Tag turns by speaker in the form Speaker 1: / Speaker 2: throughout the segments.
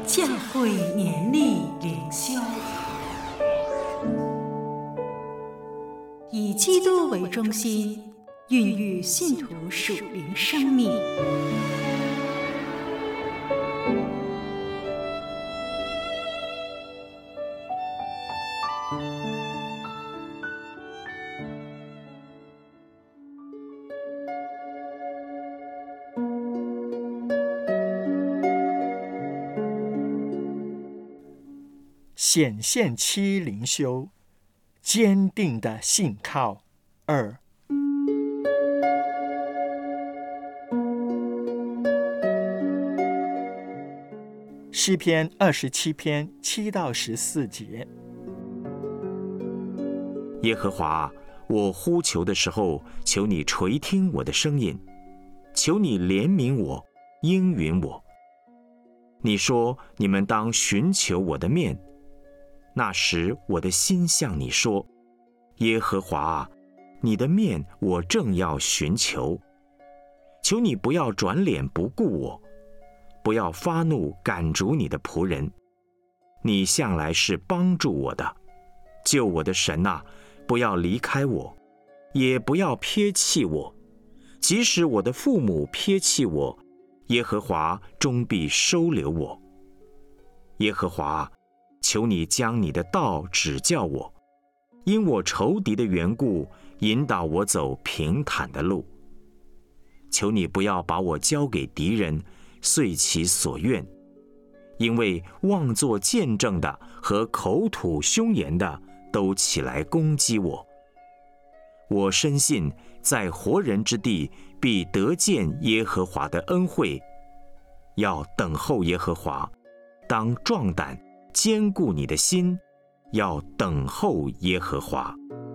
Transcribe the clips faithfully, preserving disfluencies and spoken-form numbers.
Speaker 1: 教会年历灵修，以基督为中心，孕育信徒属灵生命。
Speaker 2: 显现期灵修，坚定的信靠二。诗篇二十七篇七到十四节。
Speaker 3: 耶和华，我呼求的时候，求你垂听我的声音，求你怜悯我，应允我。你说，你们当寻求我的面。那时我的心向你说，耶和华啊，你的面我正要寻求，求你不要转脸不顾我，不要发怒赶逐你的仆人。你向来是帮助我的，救我的神啊，不要离开我，也不要撇弃我。即使我的父母撇弃我，耶和华终必收留我。耶和华，求你将你的道指教我，因我仇敌的缘故，引导我走平坦的路。求你不要把我交给敌人，遂其所愿，因为妄作见证的和口吐凶言的都起来攻击我。我深信在活人之地必得见耶和华的恩惠，要等候耶和华，当壮胆，坚固你的心，要等候耶和华。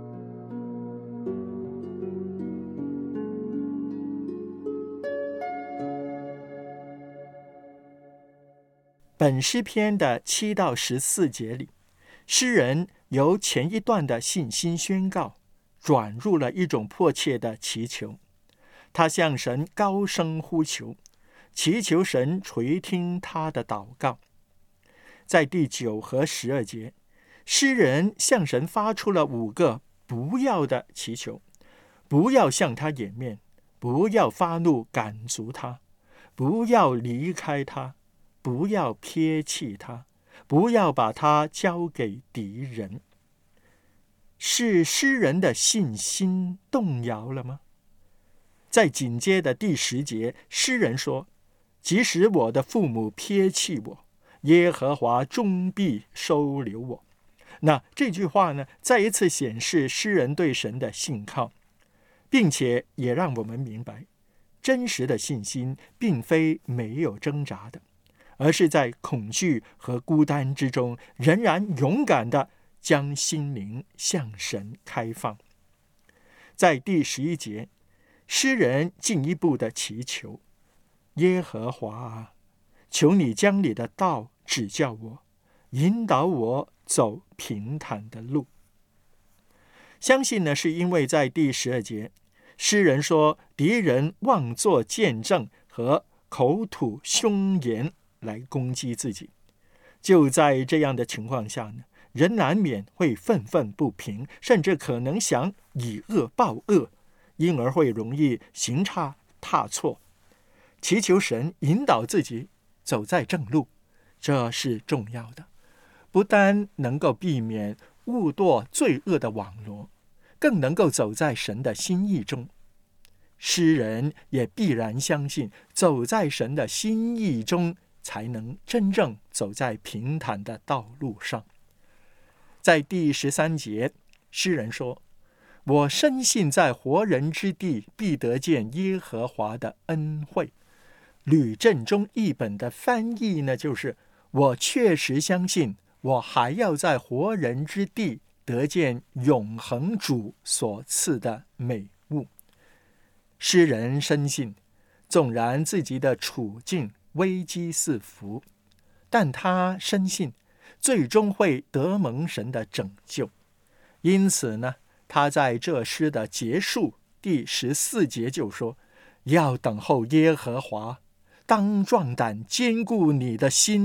Speaker 2: 本诗篇的七到十四节里，诗人由前一段的信心宣告，转入了一种迫切的祈求。他向神高声呼求，祈求神垂听他的祷告。在第九和十二节，诗人向神发出了五个不要的祈求：不要向他掩面，不要发怒赶逐他，不要离开他，不要撇弃他，不要把他交给敌人。是诗人的信心动摇了吗？在紧接的第十节，诗人说：即使我的父母撇弃我，耶和华终必收留我。那这句话呢，再一次显示诗人对神的信靠，并且也让我们明白，真实的信心并非没有挣扎的，而是在恐惧和孤单之中，仍然勇敢地将心灵向神开放。在第十一节，诗人进一步的祈求：耶和华啊，求你将你的道指教我，引导我走平坦的路。相信呢，是因为在第十二节，诗人说敌人妄作见证和口吐凶言来攻击自己。就在这样的情况下呢，人难免会愤愤不平，甚至可能想以恶报恶，因而会容易行差踏错。祈求神引导自己走在正路，这是重要的，不单能够避免误堕罪恶的网罗，更能够走在神的心意中。诗人也必然相信，走在神的心意中，才能真正走在平坦的道路上。在第十三节，诗人说：我深信在活人之地必得见耶和华的恩惠。吕正中译本的翻译呢，就是我确实相信，我还要在活人之地得见永恒主所赐的美物。诗人深信，纵然自己的处境危机四伏，但他深信最终会得蒙神的拯救。因此呢，他在这诗的结束第十四节就说：要等候耶和华，当壮胆，坚固你的心，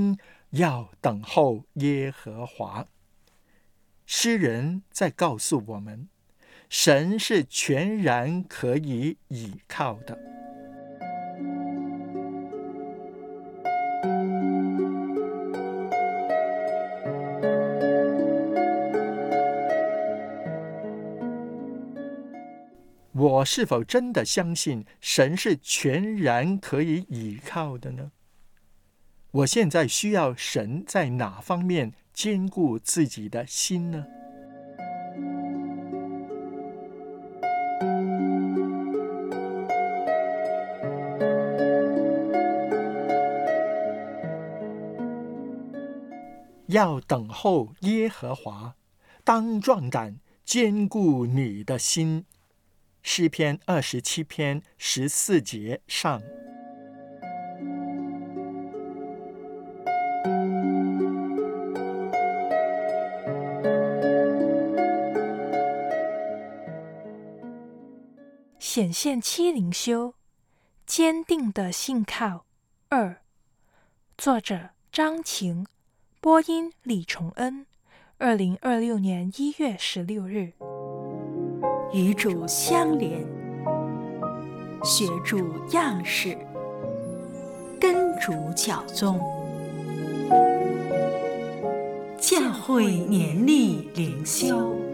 Speaker 2: 要等候耶和华。诗人在告诉我们，神是全然可以倚靠的。我是否真的相信神是全然可以倚靠的呢？我现在需要神在哪方面坚固自己的心呢？要等候耶和华，当壮胆，坚固你的心。诗篇二十七篇十四节上。
Speaker 4: 显现七灵修，坚定的信靠二，作者张晴，播音李崇恩，二零二六年一月十六日。
Speaker 1: 与主相连，学主样式，跟主脚踪，教会年历灵修。